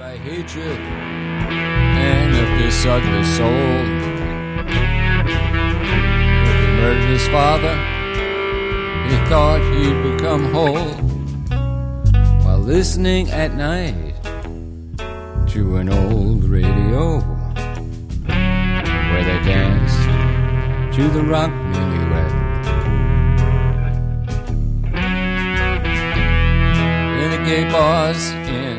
by hatred and of this ugly soul. If he murdered his father, he thought he'd become whole while listening at night to an old radio where they danced to the rock minuet. In the gay bars in